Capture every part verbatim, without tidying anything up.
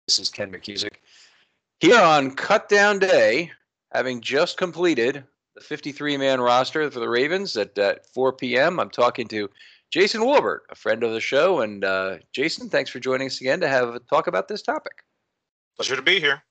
This is Ken McKusick. Here on Cut Down Day, having just completed the fifty-three man roster for the Ravens at, at four p.m., I'm talking to Jason Wolbert, a friend of the show. And uh, Jason, thanks for joining us again to have a talk about this topic. Pleasure to be here.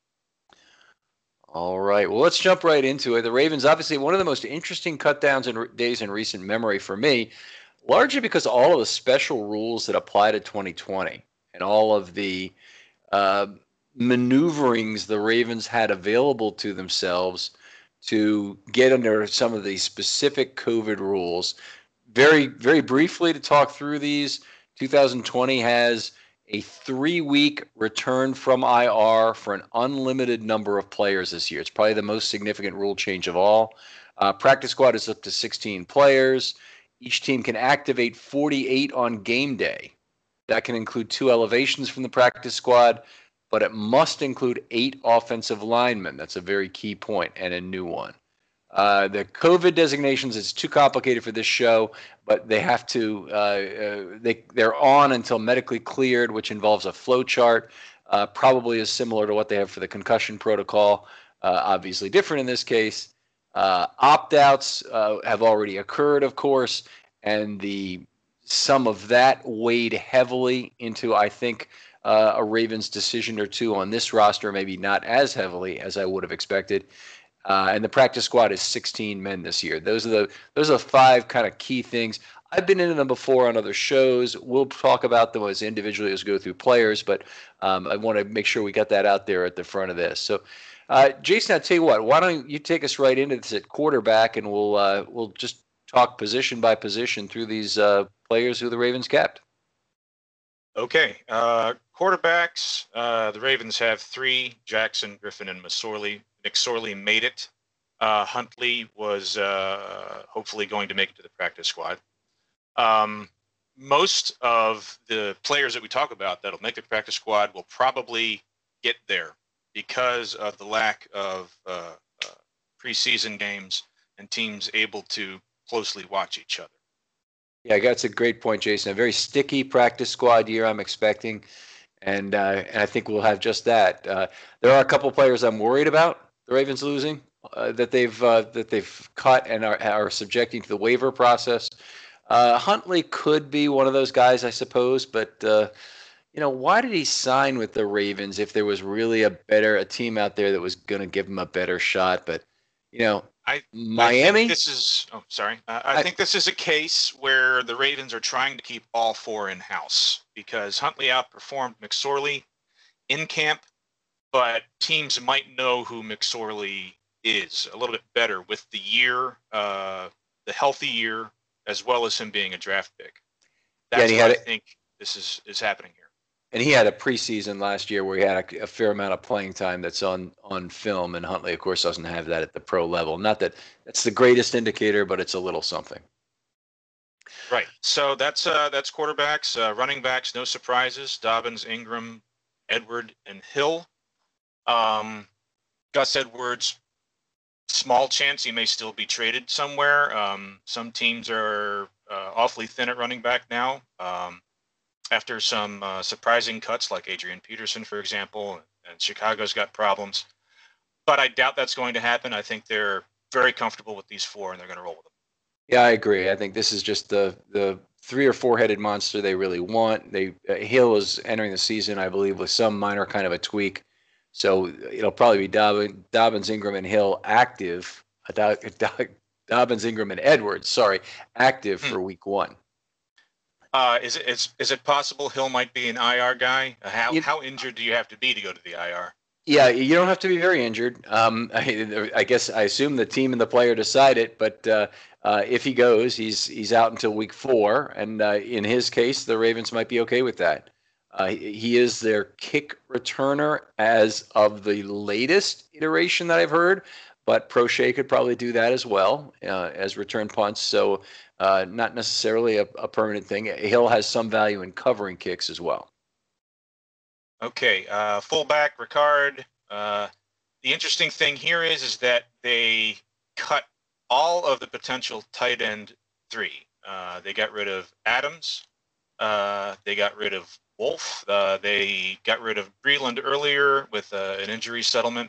All right. Well, let's jump right into it. The Ravens, obviously, one of the most interesting cut downs in days in recent memory for me, largely because all of the special rules that apply to twenty twenty and all of the uh, maneuverings the Ravens had available to themselves to get under some of these specific COVID rules. Very, very briefly to talk through these, two thousand twenty has a three-week return from I R for an unlimited number of players this year. It's probably the most significant rule change of all. Uh, practice squad is up to sixteen players. Each team can activate forty-eight on game day. That can include two elevations from the practice squad, but it must include eight offensive linemen. That's a very key point and a new one. Uh, the COVID designations is too complicated for this show, but they have to, uh, uh, they, they're on until medically cleared, which involves a flow chart, uh, probably is similar to what they have for the concussion protocol, uh, obviously different in this case. Uh, opt-outs uh, have already occurred, of course, and the some of that weighed heavily into, I think, uh, a Ravens decision or two on this roster, maybe not as heavily as I would have expected. Uh, and the practice squad is sixteen men this year. Those are the those are five kind of key things. I've been into them before on other shows. We'll talk about them as individually as we go through players, but um, I want to make sure we got that out there at the front of this. So, uh, Jason, I'll tell you what. Why don't you take us right into this at quarterback, and we'll uh, we'll just talk position by position through these uh, players who the Ravens kept. Okay. Uh, quarterbacks, uh, the Ravens have three, Jackson, Griffin, and McSorley. McSorley made it. Uh, Huntley was uh, hopefully going to make it to the practice squad. Um, most of the players that we talk about that'll make the practice squad will probably get there because of the lack of uh, uh, preseason games and teams able to closely watch each other. Yeah, that's a great point, Jason. A very sticky practice squad year I'm expecting, and uh, and I think we'll have just that. Uh, there are a couple players I'm worried about the Ravens losing uh, that they've uh, that they've cut and are, are subjecting to the waiver process. Uh, Huntley could be one of those guys, I suppose, but uh, you know, why did he sign with the Ravens if there was really a better a team out there that was going to give him a better shot? But you know, I I think Miami. this is oh sorry uh, I I, think this is a case where the Ravens are trying to keep all four in house because Huntley outperformed McSorley in camp, but teams might know who McSorley is a little bit better with the year, uh, the healthy year, as well as him being a draft pick. yeah, and That's he what had I a, think this is is happening here. and he had a preseason last year where he had a, a fair amount of playing time that's on on film, and Huntley, of course, doesn't have that at the pro level. Not that that's the greatest indicator, but it's a little something. Right. So that's uh, that's quarterbacks, uh, running backs, no surprises. Dobbins, Ingram, Edward, and Hill. Um, Gus Edwards, small chance he may still be traded somewhere. Um, some teams are uh, awfully thin at running back now. Um, after some uh, surprising cuts like Adrian Peterson, for example, and Chicago's got problems. But I doubt that's going to happen. I think they're very comfortable with these four, and they're going to roll with them. Yeah, I agree. I think this is just the the three or four headed monster they really want. They uh, Hill is entering the season, I believe, with some minor kind of a tweak, so it'll probably be Dobbins, Dobbins Ingram, and Hill active. Uh, Dobbins, Ingram, and Edwards, sorry, active Hmm. for week one. Uh, is it is, is it possible Hill might be an I R guy? Uh, how You, how injured do you have to be to go to the I R? Yeah, you don't have to be very injured. Um, I, I guess I assume the team and the player decide it, but uh, uh, if he goes, he's he's out until week four, and uh, in his case, the Ravens might be okay with that. Uh, he, he is their kick returner as of the latest iteration that I've heard, but Prochet could probably do that as well uh, as return punts. So uh, not necessarily a, a permanent thing. Hill has some value in covering kicks as well. Okay, uh, fullback Ricard. Uh, the interesting thing here is is that they cut all of the potential tight end three. Uh, they got rid of Adams. Uh, they got rid of Wolf. Uh, they got rid of Breland earlier with uh, an injury settlement.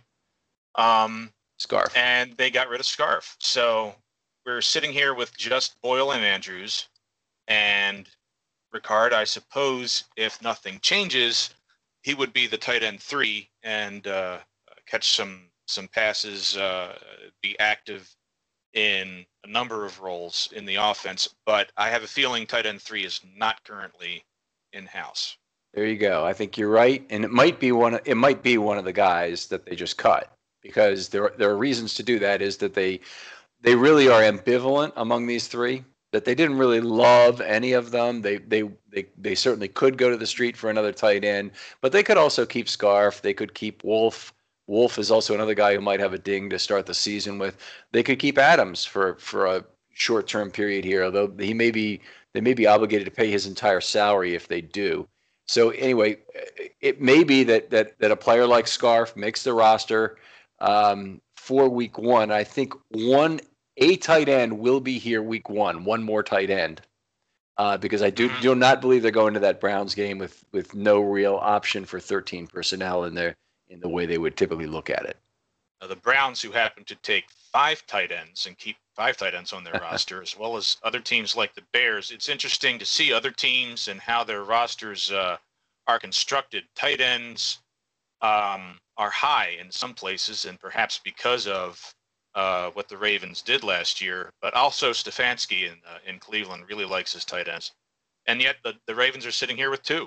Um, Scarf. And they got rid of Scarf. So we're sitting here with just Boyle and Andrews. And Ricard, I suppose, if nothing changes, he would be the tight end three and uh, catch some some passes, uh, be active in a number of roles in the offense. But I have a feeling tight end three is not currently in-house. There you go. I think you're right, and it might be one. It might be one of the guys that they just cut, because there there are reasons to do that. Is that they they really are ambivalent among these three. That they didn't really love any of them. They they they they certainly could go to the street for another tight end, but they could also keep Scarf. They could keep Wolf. Wolf is also another guy who might have a ding to start the season with. They could keep Adams for for a short-term period here, although he may be they may be obligated to pay his entire salary if they do. So anyway, it may be that that that a player like Scarf makes the roster um, for week one. I think one a tight end will be here week one. One more tight end, uh, because I do do not believe they're going to that Browns game with with no real option for thirteen personnel in there in the way they would typically look at it. Now, the Browns, who happen to take five tight ends and keep five tight ends on their roster, as well as other teams like the Bears. It's interesting to see other teams and how their rosters uh, are constructed. Tight ends um, are high in some places, and perhaps because of uh, what the Ravens did last year. But also Stefanski in uh, in Cleveland really likes his tight ends, and yet the, the Ravens are sitting here with two.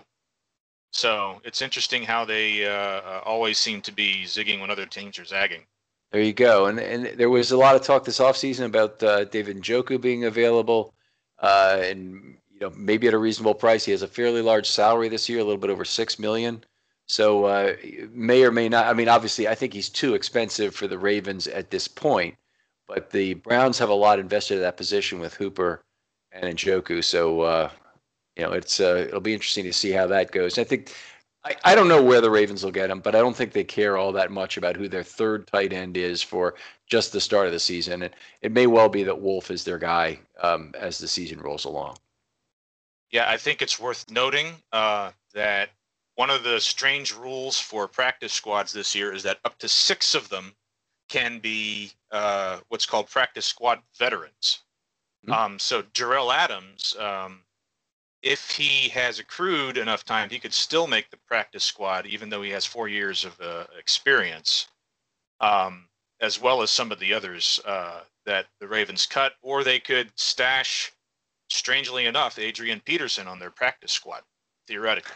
So it's interesting how they uh, always seem to be zigging when other teams are zagging. There you go. And and there was a lot of talk this offseason about uh, David Njoku being available, uh, and you know maybe at a reasonable price. He has a fairly large salary this year, a little bit over six million dollars. So uh, may or may not. I mean, obviously, I think he's too expensive for the Ravens at this point. But the Browns have a lot invested in that position with Hooper and Njoku. So uh, you know, it's uh, it'll be interesting to see how that goes. I think I, I don't know where the Ravens will get him, but I don't think they care all that much about who their third tight end is for just the start of the season. And it may well be that Wolf is their guy um, as the season rolls along. Yeah, I think it's worth noting uh, that one of the strange rules for practice squads this year is that up to six of them can be uh, what's called practice squad veterans. Mm-hmm. Um, so Jarrell Adams, um, if he has accrued enough time, he could still make the practice squad, even though he has four years of uh, experience, um, as well as some of the others uh, that the Ravens cut, or they could stash, strangely enough, Adrian Peterson on their practice squad, theoretically,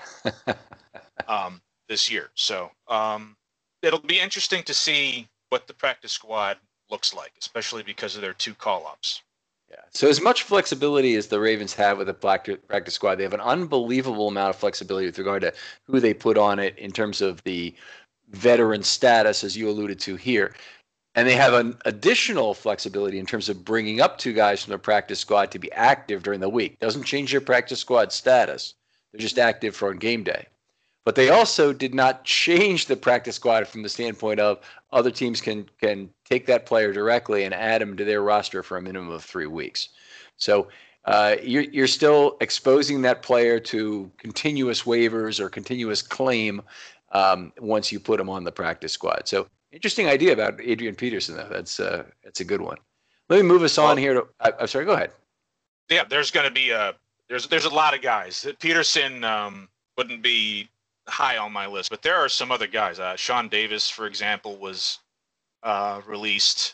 um, this year. So um, it'll be interesting to see what the practice squad looks like, especially because of their two call-ups. Yeah. So as much flexibility as the Ravens have with the practice squad, they have an unbelievable amount of flexibility with regard to who they put on it in terms of the veteran status, as you alluded to here. And they have an additional flexibility in terms of bringing up two guys from their practice squad to be active during the week. Doesn't change their practice squad status. They're just active for on game day. But they also did not change the practice squad from the standpoint of other teams can can take that player directly and add him to their roster for a minimum of three weeks. So uh, you're, you're still exposing that player to continuous waivers or continuous claim um, once you put him on the practice squad. So interesting idea about Adrian Peterson, though. That's, uh, that's a good one. Let me move us on well, here. To, I, I'm sorry, go ahead. Yeah, there's going to be a there's there's a lot of guys. Peterson um, wouldn't be high on my list, but there are some other guys. Uh, Sean Davis, for example, was uh, released.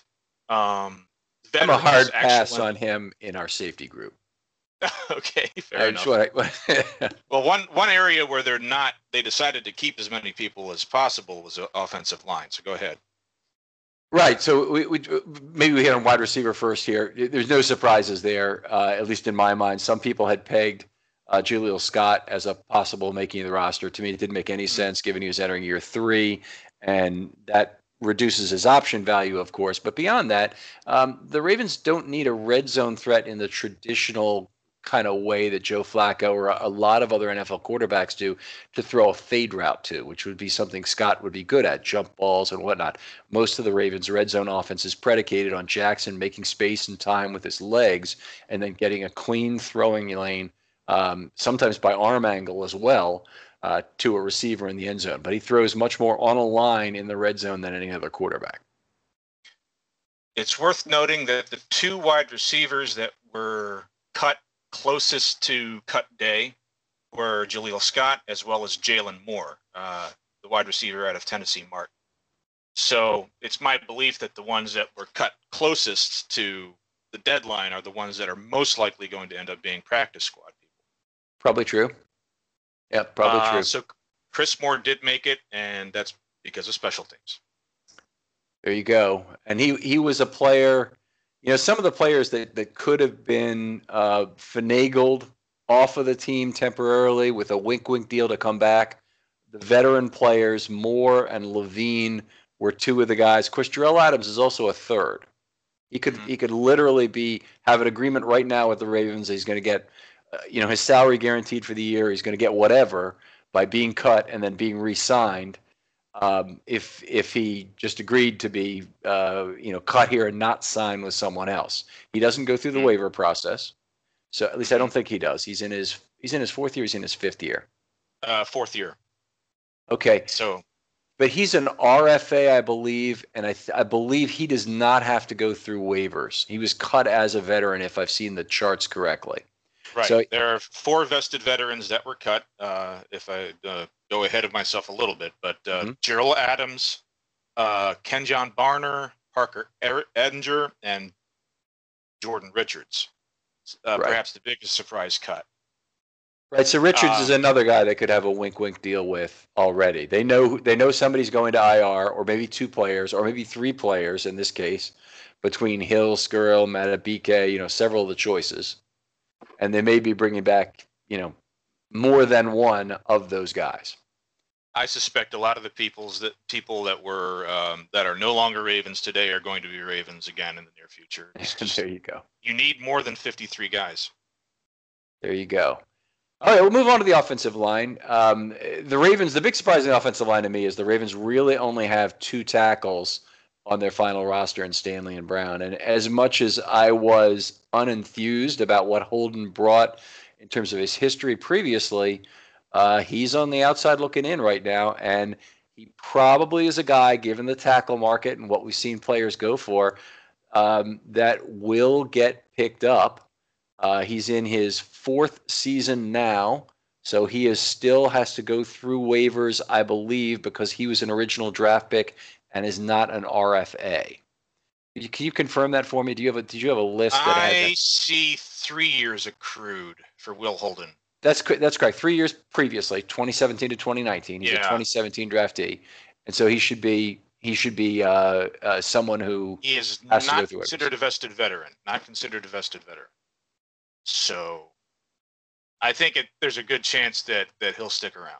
Um, I'm a hard pass on him in our safety group. Okay, fair enough. I, well, one one area where they're not, they decided to keep as many people as possible was the offensive line. So go ahead. Right. So we, we maybe we hit on wide receiver first here. There's no surprises there, uh, at least in my mind. Some people had pegged Uh, Jaleel Scott as a possible making of the roster. To me, it didn't make any sense given he was entering year three, and that reduces his option value, of course. But beyond that, um, the Ravens don't need a red zone threat in the traditional kind of way that Joe Flacco or a, a lot of other N F L quarterbacks do to throw a fade route to, which would be something Scott would be good at, jump balls and whatnot. Most of the Ravens' red zone offense is predicated on Jackson making space and time with his legs and then getting a clean throwing lane, Um, sometimes by arm angle as well, uh, to a receiver in the end zone, but he throws much more on a line in the red zone than any other quarterback. It's worth noting that the two wide receivers that were cut closest to cut day were Jaleel Scott as well as Jalen Moore, uh, the wide receiver out of Tennessee Martin. So it's my belief that the ones that were cut closest to the deadline are the ones that are most likely going to end up being practice squad people. Probably true. Yeah, probably uh, true. So Chris Moore did make it, and that's because of special teams. There you go. And he, he was a player, you know, some of the players that, that could have been uh, finagled off of the team temporarily with a wink-wink deal to come back. The veteran players, Moore and Levine, were two of the guys. Of course, Jarrell Adams is also a third. He could mm-hmm. he could literally be have an agreement right now with the Ravens. He's going to get, uh, you know, his salary guaranteed for the year. He's going to get whatever by being cut and then being re-signed. Um, if if he just agreed to be, uh, you know, cut here and not sign with someone else, he doesn't go through the mm-hmm. waiver process. So at least I don't think he does. He's in his he's in his fourth year. He's in his fifth year. Uh, fourth year. Okay. So, but he's an R F A, I believe, and I th- I believe he does not have to go through waivers. He was cut as a veteran, if I've seen the charts correctly. Right. So, there are four vested veterans that were cut. Uh, if I uh, go ahead of myself a little bit, but uh, mm-hmm. Jarrell Adams, uh, Kenjon Barner, Parker Edinger, and Jordan Richards. Uh, right. Perhaps the biggest surprise cut. Right, so Richards uh, is another guy they could have a wink-wink deal with already. They know they know somebody's going to I R, or maybe two players, or maybe three players in this case, between Hill, Skirrell, Matabike, you know, several of the choices, and they may be bringing back, you know, more than one of those guys. I suspect a lot of the people's that people that were um, that are no longer Ravens today are going to be Ravens again in the near future. Just, there you go. You need more than fifty-three guys. There you go. All right, we'll move on to the offensive line. Um, the Ravens, the big surprise in the offensive line to me is the Ravens really only have two tackles on their final roster in Stanley and Brown. And as much as I was unenthused about what Holden brought in terms of his history previously, uh, he's on the outside looking in right now. And he probably is a guy, given the tackle market and what we've seen players go for, um, that will get picked up. Uh, he's in his fourth season now, so he is still has to go through waivers, I believe, because he was an original draft pick and is not an R F A. Can you confirm that for me? Do you have a Did you have a list? That I had that? see three years accrued for Will Holden. That's that's correct. Three years previously, twenty seventeen to twenty nineteen. He's yeah. a twenty seventeen draftee, and so he should be he should be uh, uh, someone who he is has not to go through considered waivers. a vested veteran. Not considered a vested veteran. So, I think it, there's a good chance that, that he'll stick around.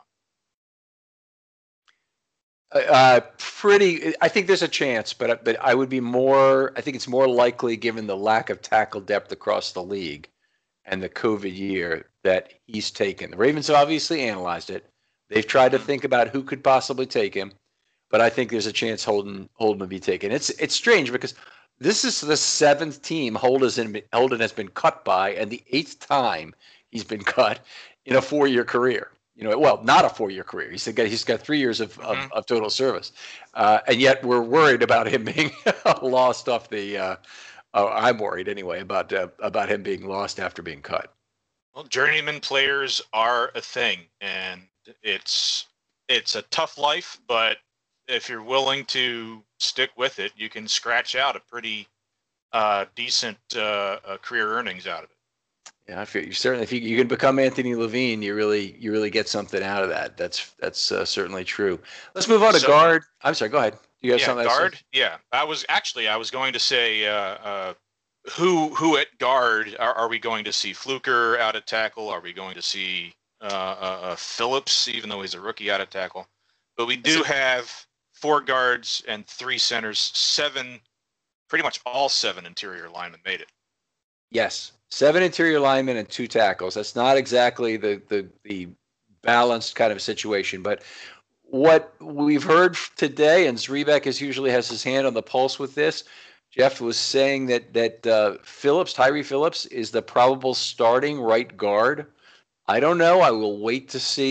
Uh, pretty. I think there's a chance, but but I would be more. I think it's more likely, given the lack of tackle depth across the league, and the COVID year, that he's taken. The Ravens have obviously analyzed it. They've tried to think about who could possibly take him, but I think there's a chance Holden Holden will be taken. It's it's strange because this is the seventh team Holden, Holden has been cut by, and the eighth time he's been cut in a four-year career. You know, well, not a four-year career. He's got he's got three years of, mm-hmm. of, of total service, uh, and yet we're worried about him being lost off the. Uh, uh, I'm worried anyway about uh, about him being lost after being cut. Well, journeyman players are a thing, and it's it's a tough life, but if you're willing to stick with it, you can scratch out a pretty uh, decent uh, uh, career earnings out of it. Yeah, I feel you certainly. If you, you can become Anthony Levine, you really you really get something out of that. That's that's uh, certainly true. Let's move on to so, guard. I'm sorry. Go ahead. You have yeah, something? Guard. Yeah, I was actually I was going to say uh, uh, who who at guard are, are we going to see? Fluker out at tackle? Are we going to see uh, uh, uh, Phillips, even though he's a rookie, out at tackle? But we do have four guards and three centers, seven, pretty much all seven interior linemen made it. Yes, seven interior linemen and two tackles. That's not exactly the the, the balanced kind of situation, but what we've heard today, and Zrebiec is usually has his hand on the pulse with this. Jeff was saying that that uh, Phillips, Tyree Phillips, is the probable starting right guard. I don't know. I will wait to see.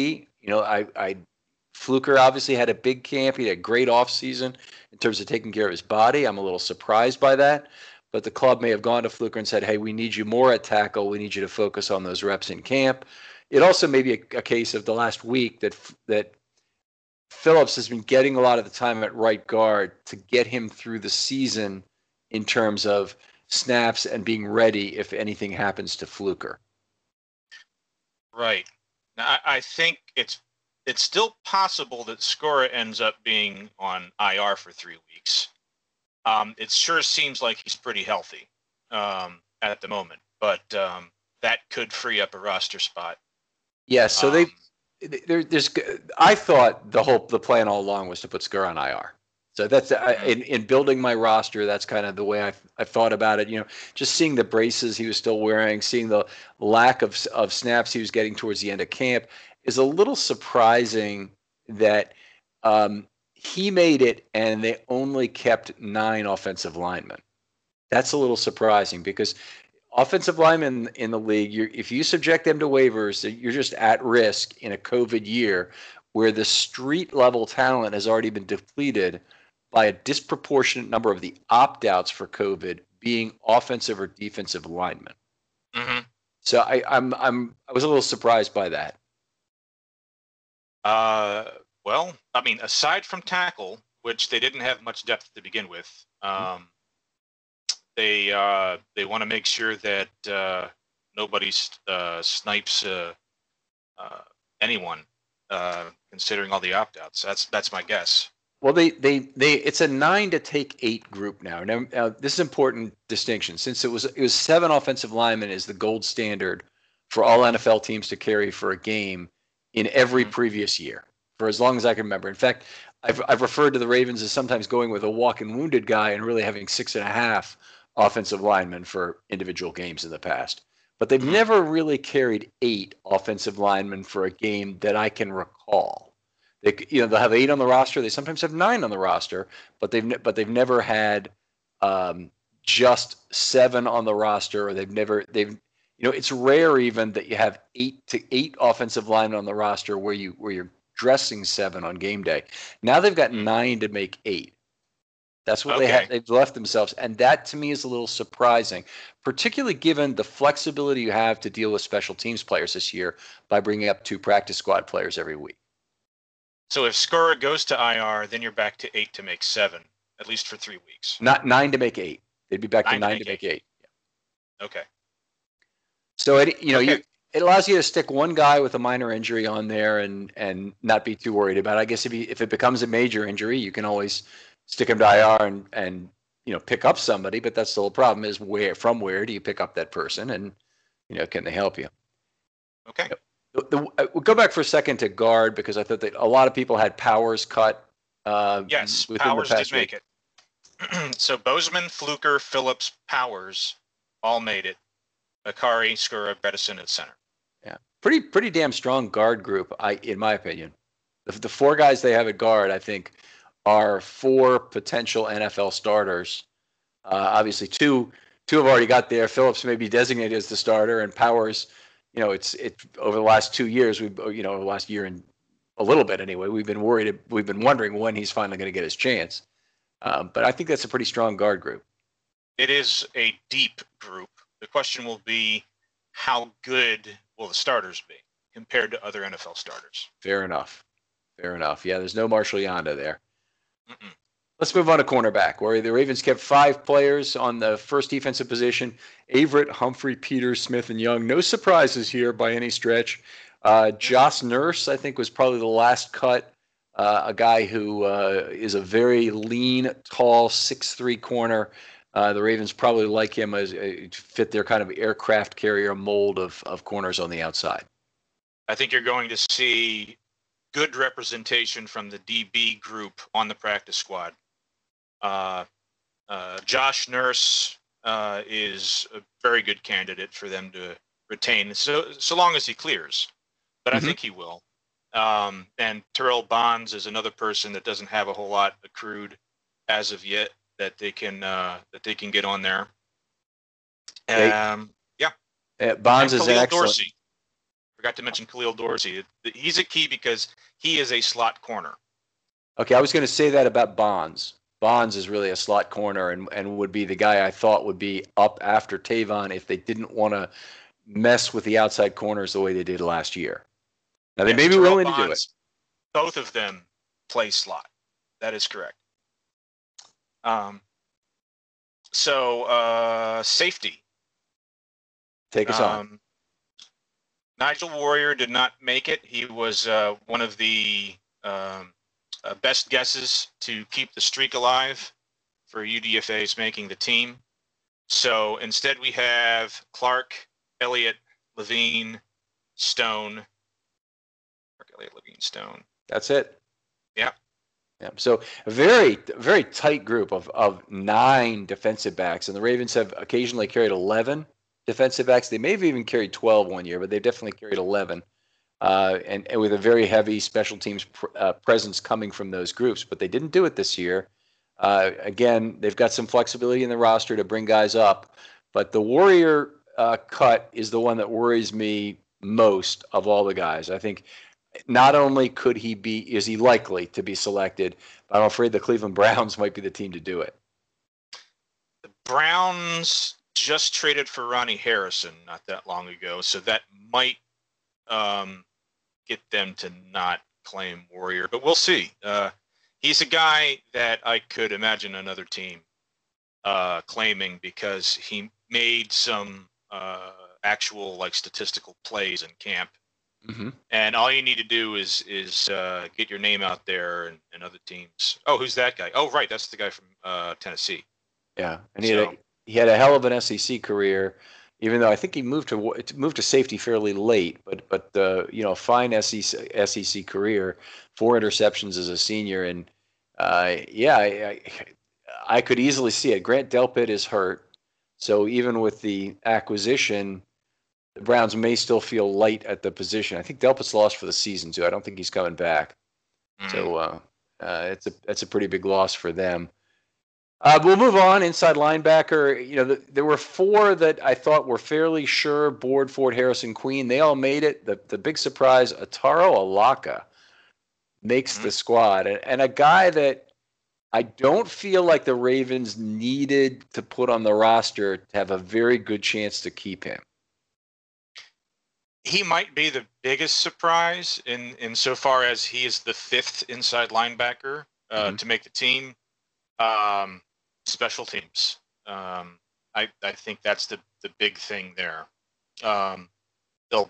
You know, I, I Fluker obviously had a big camp. He had a great offseason in terms of taking care of his body. I'm a little surprised by that. But the club may have gone to Fluker and said, hey, we need you more at tackle. We need you to focus on those reps in camp. It also may be a, a case of the last week that that Phillips has been getting a lot of the time at right guard to get him through the season in terms of snaps and being ready if anything happens to Fluker. Right. Now, I, I think it's it's still possible that Skura ends up being on I R for three weeks. Um, it sure seems like he's pretty healthy um, at the moment, but um, that could free up a roster spot. Yeah, so um, they there, there's. I thought the whole the plan all along was to put Skura on I R. So that's I, in in building my roster. That's kind of the way I I thought about it. You know, just seeing the braces he was still wearing, seeing the lack of of snaps he was getting towards the end of camp is a little surprising that um, he made it and they only kept nine offensive linemen. That's a little surprising because offensive linemen in the league, you're, if you subject them to waivers, you're just at risk in a COVID year where the street level talent has already been depleted by a disproportionate number of the opt-outs for COVID being offensive or defensive linemen. Mm-hmm. So I, I'm I'm I was a little surprised by that. Uh, well, I mean, aside from tackle, which they didn't have much depth to begin with, um, they uh, they want to make sure that uh, nobody uh, snipes uh, uh, anyone, uh, considering all the opt-outs. That's that's my guess. Well, they, they, they, it's a nine to take eight group now. Now, now this is an important distinction since it was, it was seven offensive linemen is the gold standard for all N F L teams to carry for a game in every mm-hmm. previous year for as long as I can remember. In fact, I've, I've referred to the Ravens as sometimes going with a walking wounded guy and really having six and a half offensive linemen for individual games in the past. But they've mm-hmm. never really carried eight offensive linemen for a game that I can recall. They, you know, they'll have eight on the roster. They sometimes have nine on the roster, but they've but they've never had um, just seven on the roster, or they've never they've you know it's rare even that you have eight to eight offensive linemen on the roster where you where you're dressing seven on game day. Now they've got nine to make eight. That's what okay. they have. They've left themselves, and that to me is a little surprising, particularly given the flexibility you have to deal with special teams players this year by bringing up two practice squad players every week. So if Skura goes to I R, then you're back to eight to make seven, at least for three weeks. Not nine to make eight. They'd be back nine to nine to make, to make eight. eight. Yeah. Okay. So it you know okay. you it allows you to stick one guy with a minor injury on there and and not be too worried about it. I guess if he, if it becomes a major injury, you can always stick him to I R and and you know pick up somebody. But that's still a problem: is where from where do you pick up that person, and you know can they help you? Okay. The, the, we'll go back for a second to guard because I thought that a lot of people had Powers cut. Uh, yes, Powers did make week. it. So Bozeman, Fluker, Phillips, Powers all made it. Akari, Skura, Bredesen at center. Yeah, pretty pretty damn strong guard group, I in my opinion. The, the four guys they have at guard, I think, are four potential N F L starters. Uh, obviously, two two have already got there. Phillips may be designated as the starter, and Powers. You know, it's it over the last two years. We've you know, over the last year and a little bit anyway. We've been worried. We've been wondering when he's finally going to get his chance. Um, but I think that's a pretty strong guard group. It is a deep group. The question will be, how good will the starters be compared to other N F L starters? Fair enough. Fair enough. Yeah, there's no Marshall Yanda there. Mm-mm. Let's move on to cornerback, where the Ravens kept five players on the first defensive position: Averett, Humphrey, Peters, Smith, and Young. No surprises here by any stretch. Uh, Josh Nurse, I think, was probably the last cut. Uh, a guy who uh, is a very lean, tall, six three corner. Uh, the Ravens probably like him as uh, fit their kind of aircraft carrier mold of, of corners on the outside. I think you're going to see good representation from the D B group on the practice squad. Uh, uh, Josh Nurse uh, is a very good candidate for them to retain, so so long as he clears. But mm-hmm. I think he will. Um, and Terrell Bonds is another person that doesn't have a whole lot accrued as of yet that they can uh, that they can get on there. Um, yeah. Uh, Bonds and is Khalil excellent. Dorsey. Forgot to mention Khalil Dorsey. He's a key because he is a slot corner. Okay, I was going to say that about Bonds. Bonds is really a slot corner and, and would be the guy I thought would be up after Tavon if they didn't want to mess with the outside corners the way they did last year. Now, they Yeah, may be Terrell willing Bonds, to do it. Both of them play slot. That is correct. Um, so, uh, safety. Take us um, on. Nigel Warrior did not make it. He was uh, one of the um, uh, best guesses to keep the streak alive for U D F A's making the team. So instead we have Clark, Elliott, Levine, Stone. Clark, Elliott, Levine, Stone. That's it. Yeah. Yeah. So a very, very tight group of, of nine defensive backs, and the Ravens have occasionally carried eleven defensive backs. They may have even carried twelve one year, but they've definitely carried eleven, uh, and, and with a very heavy special teams pr- uh, presence coming from those groups. But they didn't do it this year. Uh, again, they've got some flexibility in the roster to bring guys up, but the Warrior uh, cut is the one that worries me most of all the guys. I think not only could he be, is he likely to be selected, but I'm afraid the Cleveland Browns might be the team to do it. The Browns just traded for Ronnie Harrison not that long ago, so that might um, get them to not claim Warrior, but we'll see. Uh, he's a guy that I could imagine another team uh, claiming because he made some uh, actual like statistical plays in camp. Mm-hmm. And all you need to do is is uh, get your name out there and, and other teams. Oh, who's that guy? Oh, right, that's the guy from uh, Tennessee. Yeah, and he, so, had a, he had a hell of an S E C career, even though I think he moved to moved to safety fairly late. But but uh, you know, fine S E C, S E C career, four interceptions as a senior, and uh, yeah, I, I, I could easily see it. Grant Delpit is hurt, so even with the acquisition, the Browns may still feel light at the position. I think Delpit's lost for the season too. I don't think he's coming back. Mm-hmm. So uh, uh, it's a it's a pretty big loss for them. Uh, we'll move on. Inside linebacker. You know, the, there were four that I thought were fairly sure. Board, Ford, Harrison, Queen. They all made it. The the big surprise, Ataro Alaka makes mm-hmm. the squad, and, and a guy that I don't feel like the Ravens needed to put on the roster to have a very good chance to keep him. He might be the biggest surprise in insofar as he is the fifth inside linebacker uh, mm-hmm. to make the team. Um, special teams. Um, I, I think that's the, the big thing there. Um, they'll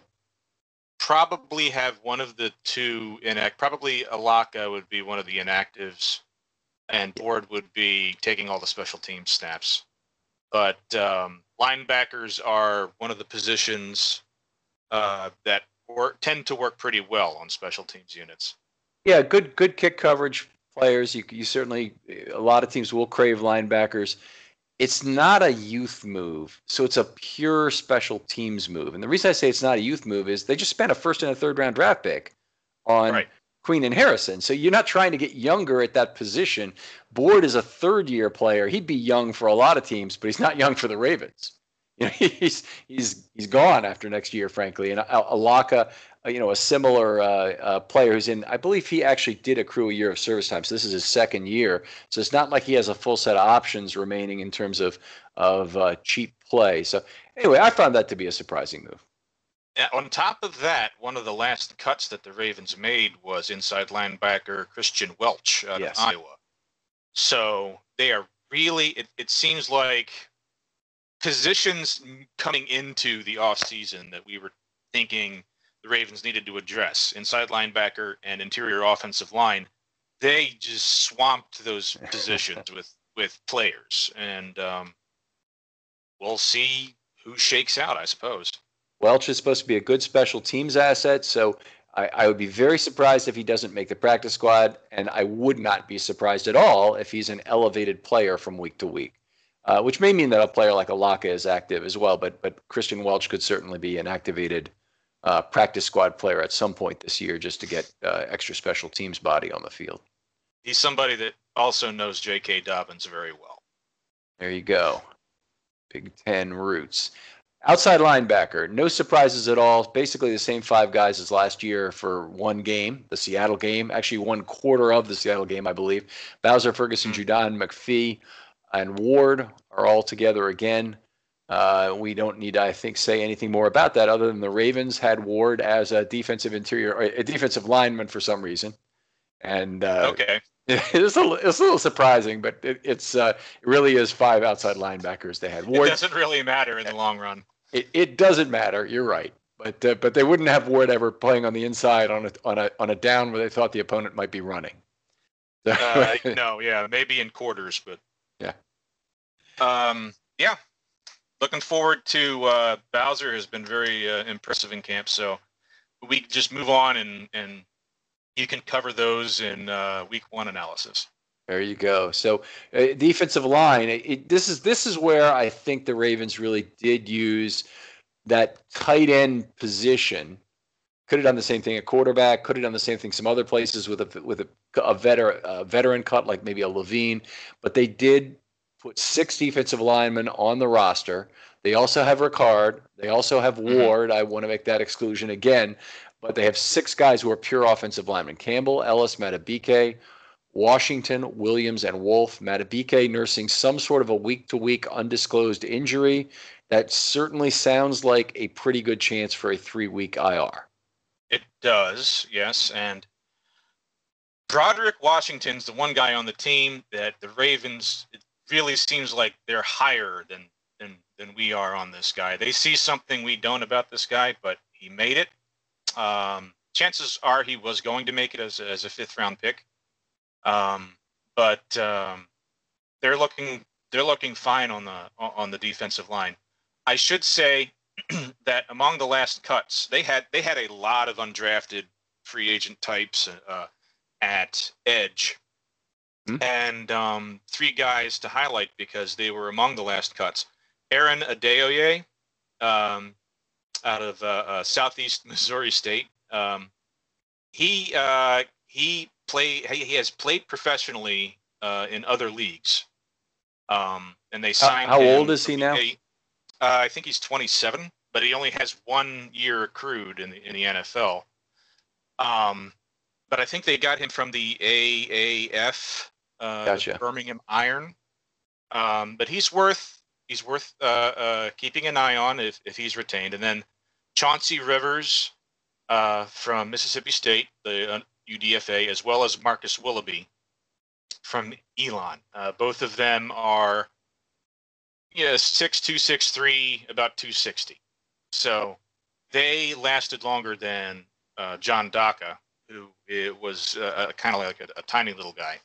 probably have one of the two inact. Probably Alaka would be one of the inactives, and Board would be taking all the special team snaps. But um, linebackers are one of the positions uh, that work, tend to work pretty well on special teams units. Yeah, good good kick coverage players. You you certainly, a lot of teams will crave linebackers. It's not a youth move, so it's a pure special teams move. And the reason I say it's not a youth move is they just spent a first and a third round draft pick on right. Queen and Harrison. So you're not trying to get younger at that position. Board is a third year player. He'd be young for a lot of teams, but he's not young for the Ravens. You know, he's he's he's gone after next year, frankly. And Alaka, you know, a similar uh, uh, player who's in, I believe he actually did accrue a year of service time. So this is his second year. So it's not like he has a full set of options remaining in terms of of uh, cheap play. So anyway, I found that to be a surprising move. On top of that, one of the last cuts that the Ravens made was inside linebacker Christian Welch out yes. of Iowa. So they are really, it, it seems like positions coming into the offseason that we were thinking the Ravens needed to address, inside linebacker and interior offensive line, they just swamped those positions with, with players. And um, we'll see who shakes out, I suppose. Welch is supposed to be a good special teams asset, so I, I would be very surprised if he doesn't make the practice squad, and I would not be surprised at all if he's an elevated player from week to week. Uh, which may mean that a player like Alaka is active as well, but but Christian Welch could certainly be an activated uh, practice squad player at some point this year just to get uh, extra special teams body on the field. He's somebody that also knows J K. Dobbins very well. There you go. Big Ten roots. Outside linebacker, no surprises at all. Basically the same five guys as last year for one game, the Seattle game. Actually, one quarter of the Seattle game, I believe. Bowser, Ferguson, mm. Judon, McPhee, and Ward are all together again. Uh, we don't need to, I think, say anything more about that other than the Ravens had Ward as a defensive interior, or a defensive lineman for some reason. And uh, okay, it's a, it's a little surprising, but it, it's uh, it really is five outside linebackers they had. Ward, it doesn't really matter in the long run. It, it doesn't matter. You're right, but uh, but they wouldn't have Ward ever playing on the inside on a on a on a down where they thought the opponent might be running. uh, no, yeah, maybe in quarters, but yeah, um, yeah. Looking forward to uh, Bowser has been very uh, impressive in camp, so we just move on and and you can cover those in uh, week one analysis. There you go. So uh, defensive line, it, it, this is this is where I think the Ravens really did use that tight end position. Could have done the same thing at quarterback. Could have done the same thing some other places with a with a, a veteran a veteran cut like maybe a Levine, but they did put six defensive linemen on the roster. They also have Ricard. They also have Ward. Mm-hmm. I want to make that exclusion again, but they have six guys who are pure offensive linemen: Campbell, Ellis, Matabike, Washington, Williams, and Wolf. Matabike nursing some sort of a week-to-week undisclosed injury. That certainly sounds like a pretty good chance for a three-week I R. It does, yes. And Broderick Washington's the one guy on the team that the Ravens, it really seems like they're higher than, than, than we are on this guy. They see something we don't about this guy, but he made it. Um, chances are he was going to make it as a, as a fifth-round pick. Um, but um, they're looking they're looking fine on the on the defensive line. I should say that among the last cuts, they had they had a lot of undrafted free agent types uh, at edge, mm-hmm. and um, three guys to highlight because they were among the last cuts. Aaron Adeoye, um, out of uh, uh, Southeast Missouri State, um, he uh, he. Play. He has played professionally uh, in other leagues, um, and they signed. How, how him old is he now? A, uh, I think he's twenty-seven, but he only has one year accrued in the in the N F L. Um, but I think they got him from the A A F, uh, gotcha. Birmingham Iron. Um, but he's worth he's worth uh, uh, keeping an eye on if if he's retained. And then Chauncey Rivers uh, from Mississippi State, the uh, U D F A, as well as Marcus Willoughby from Elon. Uh, both of them are yeah, six two, six three, about two sixty. So they lasted longer than uh, John Daka, who it was uh, kind of like a, a tiny little guy.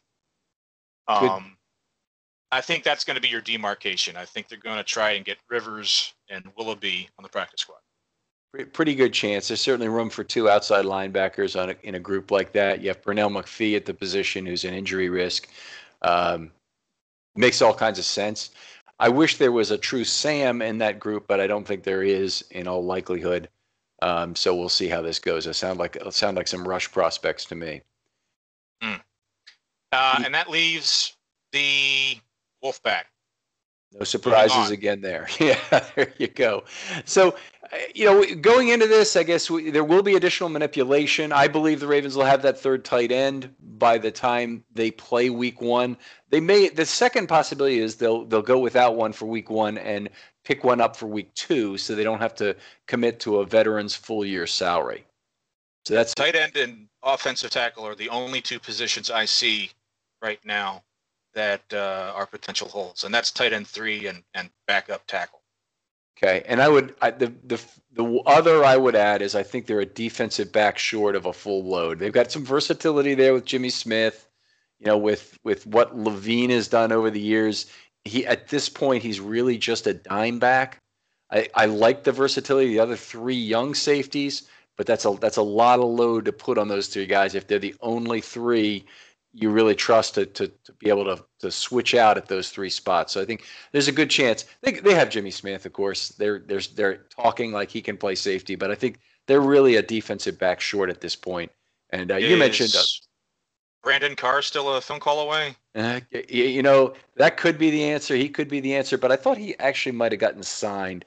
Um, I think that's going to be your demarcation. I think they're going to try and get Rivers and Willoughby on the practice squad. Pretty good chance. There's certainly room for two outside linebackers on a, in a group like that. You have Pernell McPhee at the position, who's an injury risk. Um, makes all kinds of sense. I wish there was a true Sam in that group, but I don't think there is in all likelihood. Um, so we'll see how this goes. It sound like it sound like some rush prospects to me. Mm. Uh, and that leaves the Wolfpack. No surprises again there. Yeah, there you go. So, you know, going into this, I guess we, there will be additional manipulation. I believe the Ravens will have that third tight end by the time they play week one. They may. The second possibility is they'll they'll go without one for week one and pick one up for week two, so they don't have to commit to a veteran's full year salary. So that's tight end and offensive tackle are the only two positions I see right now that uh, are potential holes, and that's tight end three and, and backup tackle. Okay, and I would I, the the the other I would add is I think they're a defensive back short of a full load. They've got some versatility there with Jimmy Smith, you know, with with what Levine has done over the years. He at this point he's really just a dime back. I, I like the versatility of the other three young safeties, but that's a that's a lot of load to put on those three guys if they're the only three you really trust to, to, to be able to, to switch out at those three spots. So I think there's a good chance. They they have Jimmy Smith, of course. They're they're they're talking like he can play safety, but I think they're really a defensive back short at this point. And uh, you mentioned uh, Brandon Carr still a phone call away. Uh, you know, that could be the answer. He could be the answer, but I thought he actually might have gotten signed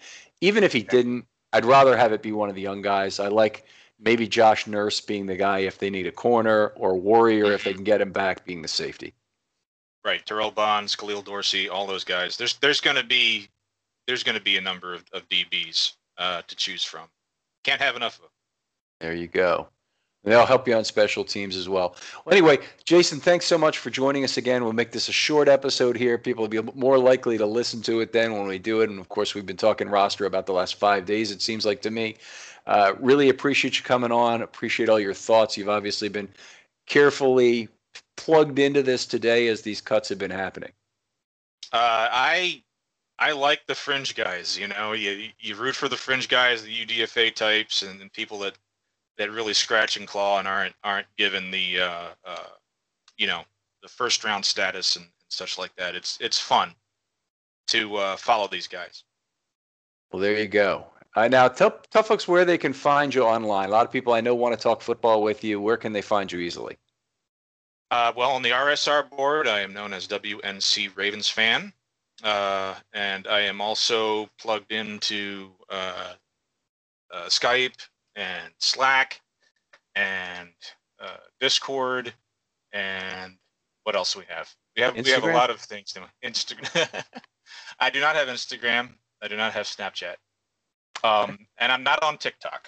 even if he didn't, I'd rather have it be one of the young guys. I like maybe Josh Nurse being the guy if they need a corner, or Warrior mm-hmm. if they can get him back being the safety. Right, Terrell Bonds, Khalil Dorsey, all those guys. There's there's going to be there's going to be a number of, of D Bs uh, to choose from. Can't have enough of them. There you go. They'll help you on special teams as well. Well, anyway, Jason, thanks so much for joining us again. We'll make this a short episode here. People will be more likely to listen to it then when we do it. And, of course, we've been talking roster about the last five days, it seems like to me. Uh, really appreciate you coming on. Appreciate all your thoughts. You've obviously been carefully plugged into this today as these cuts have been happening. Uh, I I like the fringe guys. You know, you, you root for the fringe guys, the U D F A types, and, and people that – that really scratch and claw and aren't aren't given the uh, uh, you know the first round status and, and such like that. It's it's fun to uh, follow these guys. Well, there you go. Uh, now, tell tell folks where they can find you online. A lot of people I know want to talk football with you. Where can they find you easily? Uh, well, on the R S R board, I am known as W N C Ravens Fan, uh, and I am also plugged into uh, uh, Skype and Slack and uh, Discord, and what else do we have? We have Instagram? We have a lot of things. Instagram. I do not have Instagram. I do not have Snapchat. Um, and I'm not on TikTok.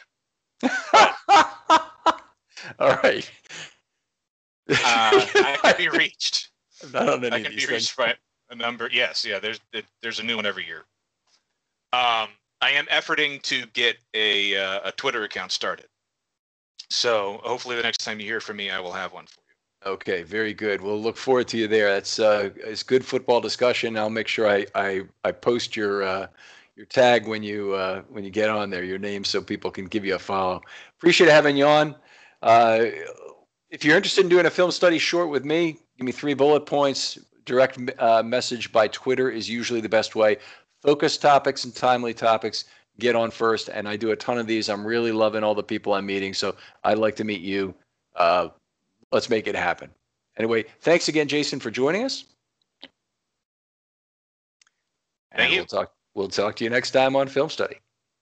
All right. uh, I can be reached. I'm not on any I can of these be reached things. by a number. Yes, yeah. There's there's a new one every year. Um. I am efforting to get a uh, a Twitter account started. So hopefully the next time you hear from me, I will have one for you. Okay, very good. We'll look forward to you there. That's uh, it's good football discussion. I'll make sure I I, I post your uh, your tag when you uh, when you get on there, your name, so people can give you a follow. Appreciate having you on. Uh, if you're interested in doing a film study short with me, give me three bullet points. Direct uh, message by Twitter is usually the best way. Focus topics and timely topics, get on first. And I do a ton of these. I'm really loving all the people I'm meeting. So I'd like to meet you. Uh, let's make it happen. Anyway, thanks again, Jason, for joining us. And Thank you. We'll talk, we'll talk to you next time on Film Study.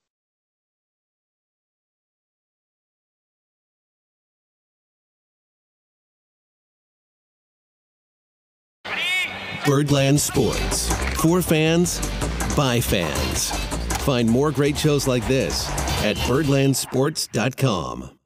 Birdland Sports. For fans, by fans. Find more great shows like this at birdland sports dot com.